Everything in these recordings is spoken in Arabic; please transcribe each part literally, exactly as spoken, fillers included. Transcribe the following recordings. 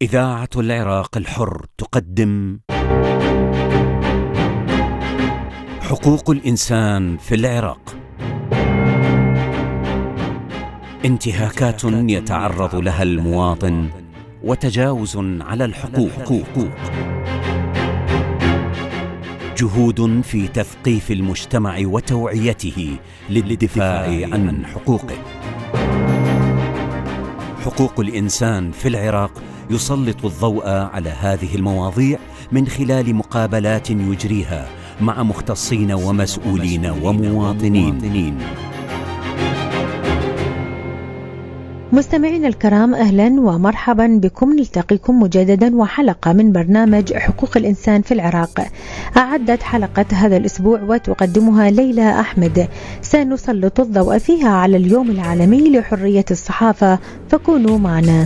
إذاعة العراق الحر تقدم حقوق الإنسان في العراق. انتهاكات يتعرض لها المواطن وتجاوز على الحقوق، جهود في تثقيف المجتمع وتوعيته للدفاع عن حقوقه. حقوق الإنسان في العراق يسلط الضوء على هذه المواضيع من خلال مقابلات يجريها مع مختصين ومسؤولين ومواطنين. مستمعينا الكرام، أهلا ومرحبا بكم. نلتقيكم مجددا وحلقة من برنامج حقوق الإنسان في العراق. أعدت حلقة هذا الأسبوع وتقدمها ليلى أحمد. سنسلط الضوء فيها على اليوم العالمي لحرية الصحافة، فكونوا معنا.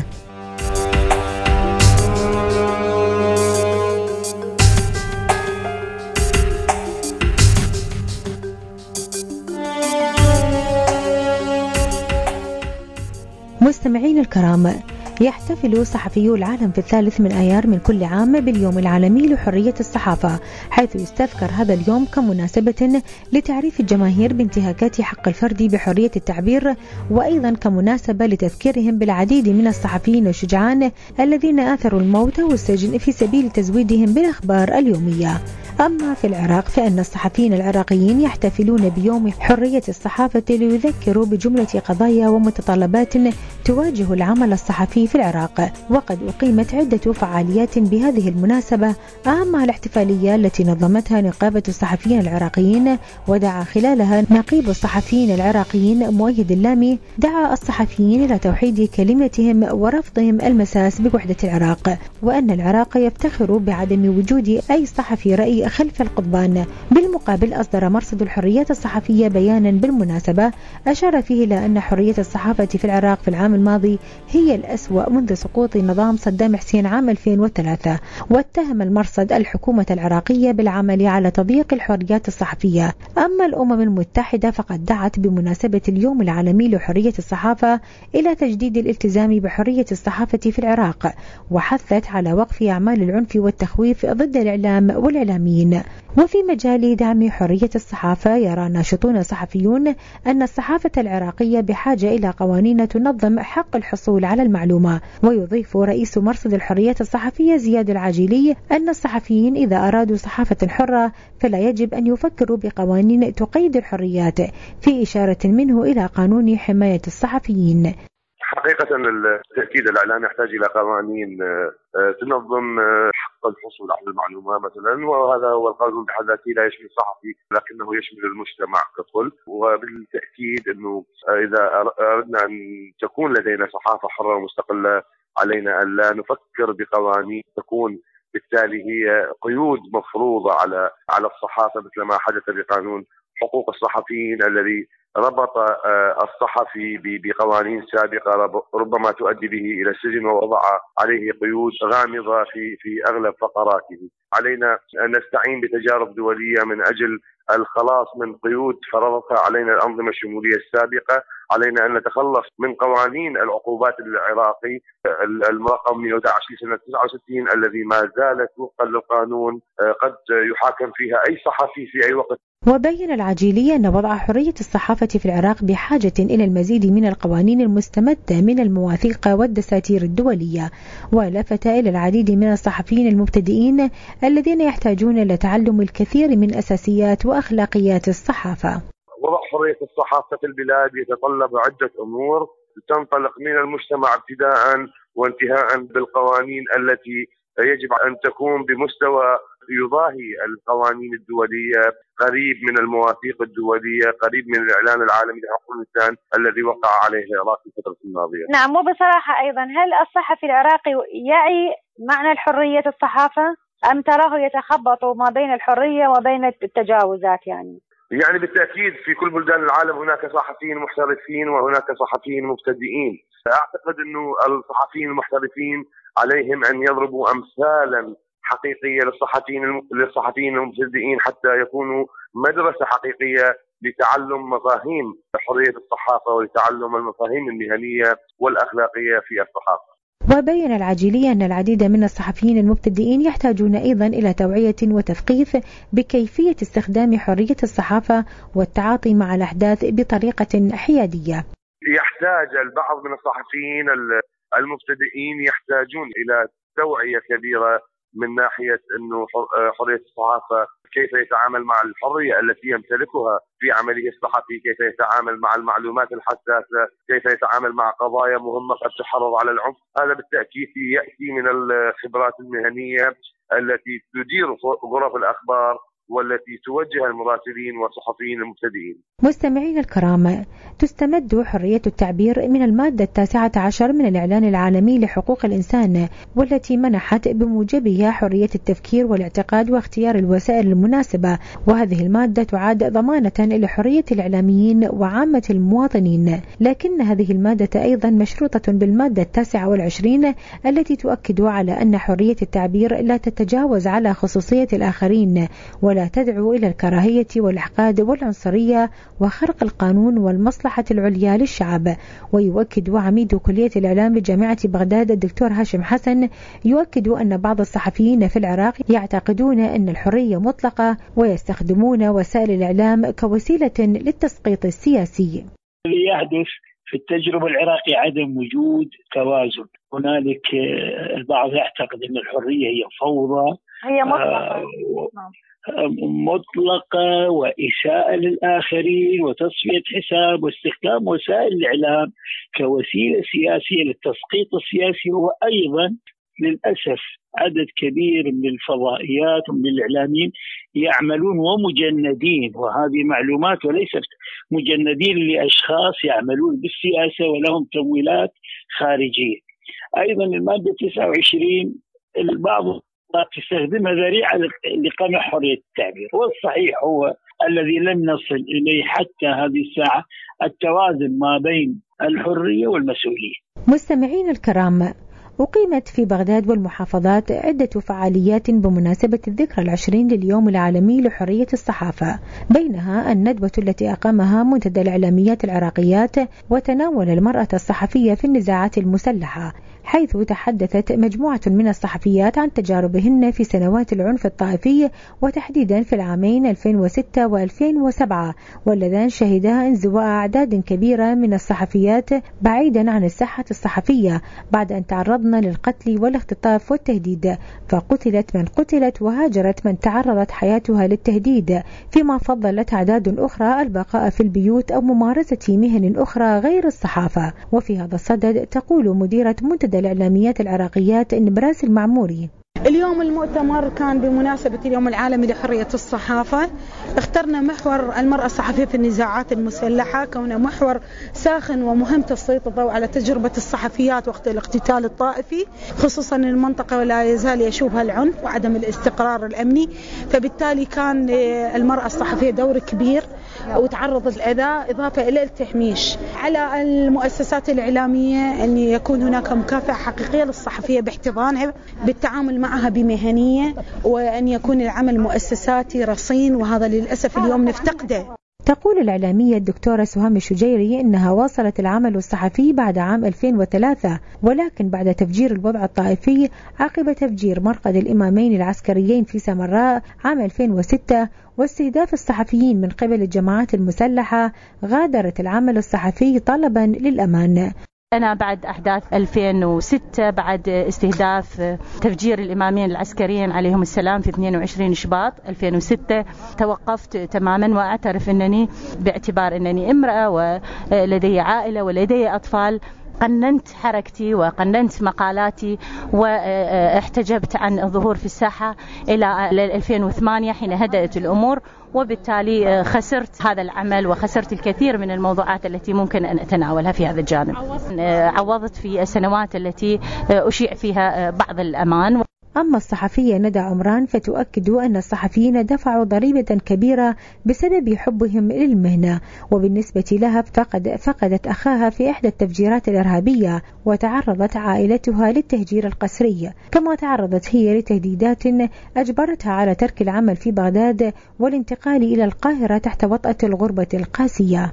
مستمعين الكرام، يحتفل صحفيو العالم في الثالث من آيار من كل عام باليوم العالمي لحرية الصحافة، حيث يستذكر هذا اليوم كمناسبة لتعريف الجماهير بانتهاكات حق الفرد بحرية التعبير، وأيضا كمناسبة لتذكيرهم بالعديد من الصحفيين الشجعان الذين آثروا الموت والسجن في سبيل تزويدهم بالأخبار اليومية. أما في العراق فإن الصحفيين العراقيين يحتفلون بيوم حرية الصحافة ليذكروا بجملة قضايا ومتطلبات تواجه العمل الصحفي في العراق، وقد أقيمت عدة فعاليات بهذه المناسبة، أهمها الاحتفالية التي نظمتها نقابة الصحفيين العراقيين، ودعا خلالها نقيب الصحفيين العراقيين مؤيد اللامي دعا الصحفيين إلى توحيد كلمتهم ورفضهم المساس بوحدة العراق، وأن العراق يفتخر بعدم وجود أي صحفي رأي خلف القضبان. بالمقابل أصدر مرصد الحريات الصحفية بيانا بالمناسبة أشار فيه إلى أن حرية الصحافة في العراق في العام الماضي هي الأسوأ منذ سقوط نظام صدام حسين عام ألفين وثلاثة، واتهم المرصد الحكومة العراقية بالعمل على تضييق الحريات الصحفية. أما الأمم المتحدة فقد دعت بمناسبة اليوم العالمي لحرية الصحافة إلى تجديد الالتزام بحرية الصحافة في العراق، وحثت على وقف أعمال العنف والتخويف ضد الإعلام والإعلاميين. وفي مجال دعم حرية الصحافة يرى ناشطون صحفيون أن الصحافة العراقية بحاجة إلى قوانين تنظم حق الحصول على المعلومة. ويضيف رئيس مرصد الحريات الصحفية زياد العاجلي أن الصحفيين إذا أرادوا صحافة حرة فلا يجب أن يفكروا بقوانين تقيد الحريات، في إشارة منه إلى قانون حماية الصحفيين. حقيقة التأكيد الإعلام يحتاج إلى قوانين تنظم حق الحصول على المعلومة مثلا، وهذا هو القانون بحد ذاته لا يشمل الصحفي لكنه يشمل المجتمع ككل. وبالتأكيد أنه إذا أردنا أن تكون لدينا صحافة حرة ومستقلة علينا أن لا نفكر بقوانين تكون بالتالي هي قيود مفروضة على على الصحافة، مثل ما حدث بقانون حقوق الصحفيين الذي ربط الصحفي بقوانين سابقة ربما تؤدي به إلى السجن، ووضع عليه قيود غامضة في في أغلب فقراته. علينا أن نستعين بتجارب دولية من أجل الخلاص من قيود فرضتها علينا الأنظمة الشمولية السابقة. علينا أن نتخلص من قوانين العقوبات العراقي المرقم مئة وأحد عشر سنة تسعة وستين الذي ما زالت وفقا للقانون قد يحاكم فيها أي صحفي في أي وقت. وبين العجيلي أن وضع حرية الصحافة في العراق بحاجة إلى المزيد من القوانين المستمدة من المواثيق والدساتير الدولية، ولفت إلى العديد من الصحفيين المبتدئين الذين يحتاجون إلى تعلم الكثير من أساسيات وأخلاقيات الصحافة. وضع حرية الصحافة في البلاد يتطلب عدة أمور تنطلق من المجتمع ابتداء وانتهاء بالقوانين التي يجب أن تكون بمستوى يضاهي القوانين الدولية، قريب من المواثيق الدولية، قريب من الإعلان العالمي لحقوق الإنسان الذي وقع عليه العراق في الفترة الماضية. نعم، وبصراحة أيضا هل الصحفي العراقي يعي معنى الحرية الصحافة أم تراه يتخبط ما بين الحرية وبين التجاوزات؟ يعني يعني بالتأكيد في كل بلدان العالم هناك صحفيين محترفين وهناك صحفيين مبتدئين. أعتقد أنه الصحفيين المحترفين عليهم أن يضربوا أمثالا حقيقية للصحفيين للصحفيين المبتدئين حتى يكونوا مدرسة حقيقية لتعلم مفاهيم حرية الصحافة ولتعلم المفاهيم المهنية والأخلاقية في الصحافة. وبين العاجلي أن العديد من الصحفيين المبتدئين يحتاجون أيضا إلى توعية وتثقيف بكيفية استخدام حرية الصحافة والتعاطي مع الأحداث بطريقة حيادية. يحتاج البعض من الصحفيين المبتدئين يحتاجون إلى توعية كبيرة من ناحية أنه حرية الصحافة، كيف يتعامل مع الحرية التي يمتلكها في عمله الصحفي، كيف يتعامل مع المعلومات الحساسة، كيف يتعامل مع قضايا مهمة قد تحرض على العنف. هذا بالتأكيد يأتي من الخبرات المهنية التي تدير غرف الأخبار والتي توجه المراسلين والصحفيين المبتدئين. مستمعين الكرام، تستمد حرية التعبير من المادة التاسعة عشر من الإعلان العالمي لحقوق الإنسان، والتي منحت بموجبها حرية التفكير والاعتقاد واختيار الوسائل المناسبة، وهذه المادة تعد ضمانة لحرية الإعلاميين وعامة المواطنين. لكن هذه المادة أيضا مشروطة بالمادة التاسعة والعشرين التي تؤكد على أن حرية التعبير لا تتجاوز على خصوصية الآخرين، ولا تدعو إلى الكراهية والإحقاد والعنصرية وخرق القانون والمصلحة العليا للشعب. ويؤكد عميد كلية الإعلام بجامعة بغداد الدكتور هاشم حسن يؤكد أن بعض الصحفيين في العراق يعتقدون أن الحرية مطلقة ويستخدمون وسائل الإعلام كوسيلة للتسقيط السياسي. اللي يحدث في التجربة العراقية عدم وجود توازن. هنالك البعض يعتقد أن الحرية هي فوضى، هي مطلقة مطلقة وإساءة للآخرين وتصفية حساب واستخدام وسائل الإعلام كوسيلة سياسية للتسقيط السياسي. وأيضا للأسف عدد كبير من الفضائيات ومن الإعلاميين يعملون ومجندين، وهذه معلومات، وليست مجندين لأشخاص يعملون بالسياسة ولهم تمويلات خارجية. أيضا المادة تسعة وعشرين البعض تستخدمها ذريعة لقمع حرية التعبير، والصحيح هو الذي لم نصل إليه حتى هذه الساعة التوازن ما بين الحرية والمسؤولية. مستمعين الكرام، أقيمت في بغداد والمحافظات عدة فعاليات بمناسبة الذكرى العشرين لليوم العالمي لحرية الصحافة، بينها الندوة التي أقامها منتدى الإعلاميات العراقيات وتناول المرأة الصحفية في النزاعات المسلحة، حيث تحدثت مجموعة من الصحفيات عن تجاربهن في سنوات العنف الطائفي، وتحديدا في العامين ألفين وستة وألفين وسبعة، واللذان شهدا انزواء أعداد كبيرة من الصحفيات بعيدا عن الساحة الصحفية بعد أن تعرضن للقتل والاختطاف والتهديد، فقتلت من قتلت وهاجرت من تعرضت حياتها للتهديد، فيما فضلت أعداد أخرى البقاء في البيوت أو ممارسة مهن أخرى غير الصحافة. وفي هذا الصدد تقول مديرة منتدى الإعلاميات العراقيات نبراس المعموري: اليوم المؤتمر كان بمناسبة اليوم العالمي لحرية الصحافة. اخترنا محور المرأة الصحفية في النزاعات المسلحة كونه محور ساخن ومهم تسليط الضوء على تجربة الصحفيات وقت الاقتتال الطائفي، خصوصا المنطقة ولا يزال يشوبها العنف وعدم الاستقرار الأمني، فبالتالي كان المرأة الصحفية دور كبير وتعرضت للأذى، إضافة إلى التحميش. على المؤسسات الإعلامية أن يكون هناك مكافأة حقيقية للصحفية باحتضانها بالتعامل معها بمهنية، وأن يكون العمل مؤسساتي رصين، وهذا للأسف اليوم نفتقده. تقول الإعلامية الدكتورة سهام الشجيري إنها واصلت العمل الصحفي بعد عام ألفين وثلاثة، ولكن بعد تفجير الوضع الطائفي عقب تفجير مرقد الإمامين العسكريين في سامراء عام ألفين وستة واستهداف الصحفيين من قبل الجماعات المسلحة، غادرت العمل الصحفي طلبا للأمان. أنا بعد أحداث ألفين وستة، بعد استهداف تفجير الإمامين العسكريين عليهم السلام في اثنين وعشرين شباط ألفين وستة، توقفت تماما، وأعترف أنني باعتبار أنني امرأة ولدي عائلة ولدي أطفال قننت حركتي وقننت مقالاتي واحتجبت عن الظهور في الساحة إلى ألفين وثمانية حين هدأت الأمور، وبالتالي خسرت هذا العمل وخسرت الكثير من الموضوعات التي ممكن أن أتناولها في هذا الجانب. عوضت في السنوات التي أشيع فيها بعض الأمان. أما الصحفية ندى عمران فتؤكد أن الصحفيين دفعوا ضريبة كبيرة بسبب حبهم للمهنة، وبالنسبة لها فقد فقدت أخاها في إحدى التفجيرات الإرهابية، وتعرضت عائلتها للتهجير القسري، كما تعرضت هي لتهديدات أجبرتها على ترك العمل في بغداد والانتقال إلى القاهرة تحت وطأة الغربة القاسية.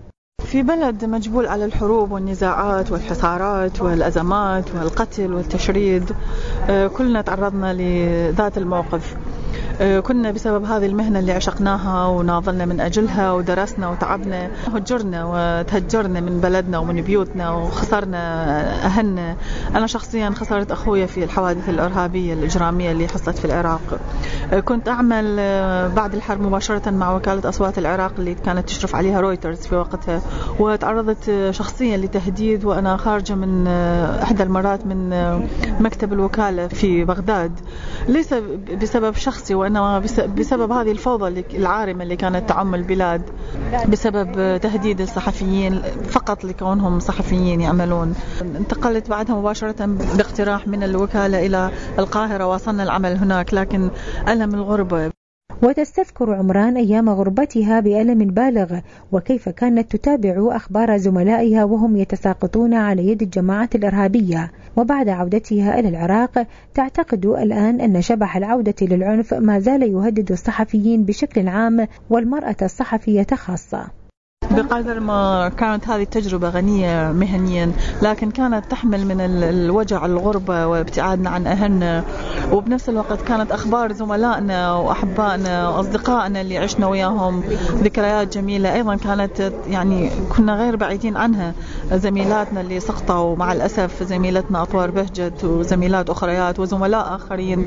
في بلد مجبول على الحروب والنزاعات والحصارات والأزمات والقتل والتشريد، كلنا تعرضنا لذات الموقف. كنا بسبب هذه المهنة اللي عشقناها وناضلنا من أجلها ودرسنا وتعبنا، هجرنا وتهجرنا من بلدنا ومن بيوتنا وخسرنا أهلنا. أنا شخصيا خسرت أخويا في الحوادث الإرهابية الإجرامية اللي حصلت في العراق. كنت أعمل بعد الحرب مباشرة مع وكالة أصوات العراق اللي كانت تشرف عليها رويترز في وقتها، وتعرضت شخصيا لتهديد وأنا خارجة من إحدى المرات من مكتب الوكالة في بغداد، ليس بسبب شخصي وإنما بسبب هذه الفوضى العارمة اللي كانت تعم البلاد، بسبب تهديد الصحفيين فقط لكونهم صحفيين يعملون. انتقلت بعدها مباشرة باقتراح من الوكالة إلى القاهرة، واصلنا العمل هناك، لكن ألم الغربة. وتستذكر عمران أيام غربتها بألم بالغ، وكيف كانت تتابع أخبار زملائها وهم يتساقطون على يد الجماعات الإرهابية. وبعد عودتها إلى العراق تعتقد الآن أن شبح العودة للعنف ما زال يهدد الصحفيين بشكل عام والمرأة الصحفية خاصة. بقدر ما كانت هذه التجربة غنية مهنيا، لكن كانت تحمل من الوجع الغربة وابتعادنا عن أهلنا، وبنفس الوقت كانت أخبار زملائنا وأحبائنا وأصدقائنا اللي عشنا وياهم ذكريات جميلة أيضا كانت، يعني كنا غير بعيدين عنها. زميلاتنا اللي سقطوا مع الأسف، زميلتنا أطوار بهجت وزميلات أخريات وزملاء آخرين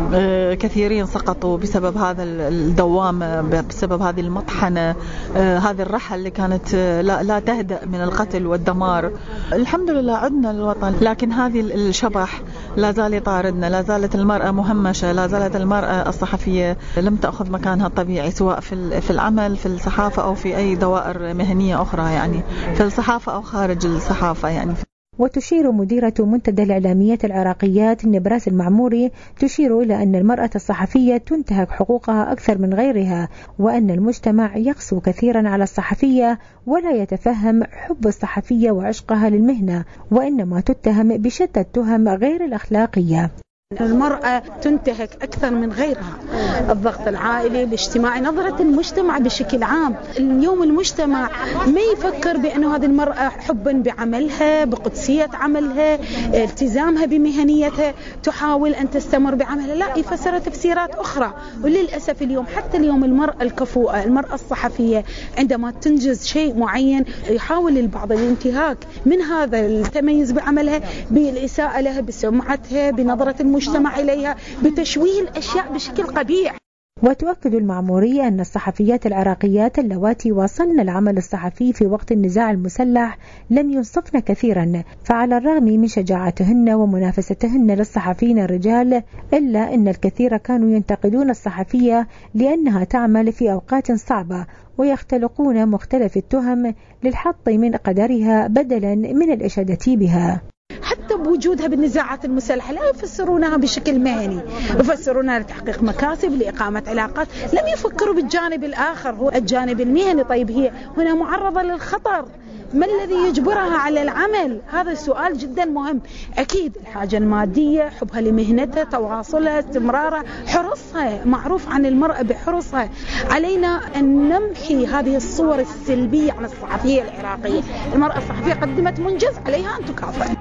كثيرين سقطوا بسبب هذا الدوامة، بسبب هذه المطحنة، هذه الرحلة اللي كانت لا, لا تهدأ من القتل والدمار. الحمد لله عدنا للوطن، لكن هذه الشبح لا زال يطاردنا، لا زالت المرأة مهمشة، لا زالت المرأة الصحفية لم تأخذ مكانها الطبيعي، سواء في في العمل في الصحافة أو في أي دوائر مهنية أخرى، يعني في الصحافة أو خارج الصحافة يعني. وتشير مديرة منتدى الإعلاميات العراقيات نبراس المعموري تشير إلى أن المرأة الصحفية تنتهك حقوقها أكثر من غيرها، وأن المجتمع يقسو كثيرا على الصحفية ولا يتفهم حب الصحفية وعشقها للمهنة، وإنما تتهم بشتى التهم غير الأخلاقية. المرأة تنتهك أكثر من غيرها، الضغط العائلي الاجتماعي، نظرة المجتمع بشكل عام. اليوم المجتمع ما يفكر بأن هذه المرأة حبا بعملها، بقدسية عملها، التزامها بمهنيتها، تحاول أن تستمر بعملها، لا، يفسر تفسيرات أخرى. وللأسف اليوم حتى اليوم المرأة الكفؤة، المرأة الصحفية عندما تنجز شيء معين يحاول البعض الانتهاك من هذا التميز بعملها، بالإساءة لها، بسمعتها، بنظرة المجتمع المجتمع إليها، بتشويه الأشياء بشكل قبيح. وتؤكد المعمورية أن الصحفيات العراقيات اللواتي واصلن العمل الصحفي في وقت النزاع المسلح لم ينصفن كثيرا، فعلى الرغم من شجاعتهن ومنافستهن للصحفيين الرجال، إلا أن الكثير كانوا ينتقدون الصحفية لأنها تعمل في أوقات صعبة، ويختلقون مختلف التهم للحط من قدرها بدلا من الإشادة بها. حتى بوجودها بالنزاعات المسلحة لا يفسرونها بشكل مهني، يفسرونها لتحقيق مكاسب، لإقامة علاقات، لم يفكروا بالجانب الآخر هو الجانب المهني. طيب هي هنا معرضة للخطر، ما الذي يجبرها على العمل؟ هذا السؤال جدا مهم. أكيد الحاجة المادية، حبها لمهنتها، تواصلها، استمرارها، حرصها، معروف عن المرأة بحرصها. علينا أن نمحي هذه الصور السلبية عن الصحفية العراقية. المرأة الصحفية قدمت منجز، عليها أن تكافئ.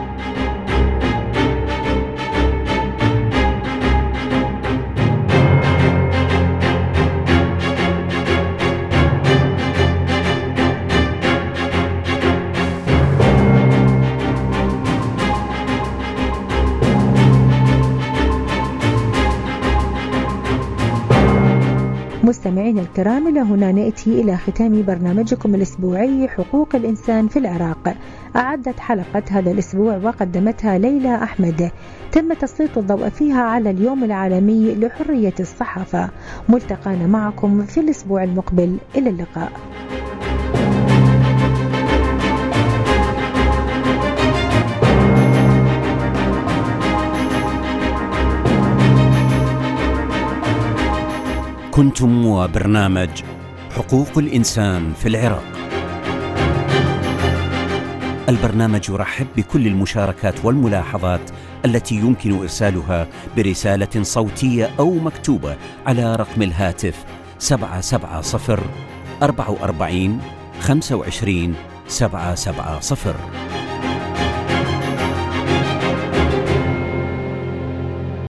مستمعين الكرام، إلى هنا نأتي إلى ختام برنامجكم الأسبوعي حقوق الإنسان في العراق. أعدت حلقة هذا الأسبوع وقدمتها ليلى أحمد، تم تسليط الضوء فيها على اليوم العالمي لحرية الصحافة. ملتقانا معكم في الأسبوع المقبل، إلى اللقاء. كنتم وبرنامج حقوق الإنسان في العراق. البرنامج يرحب بكل المشاركات والملاحظات التي يمكن إرسالها برسالة صوتية أو مكتوبة على رقم الهاتف سبعة سبعة صفر أربعة أربعين خمسة وعشرين سبعة سبعة صفر.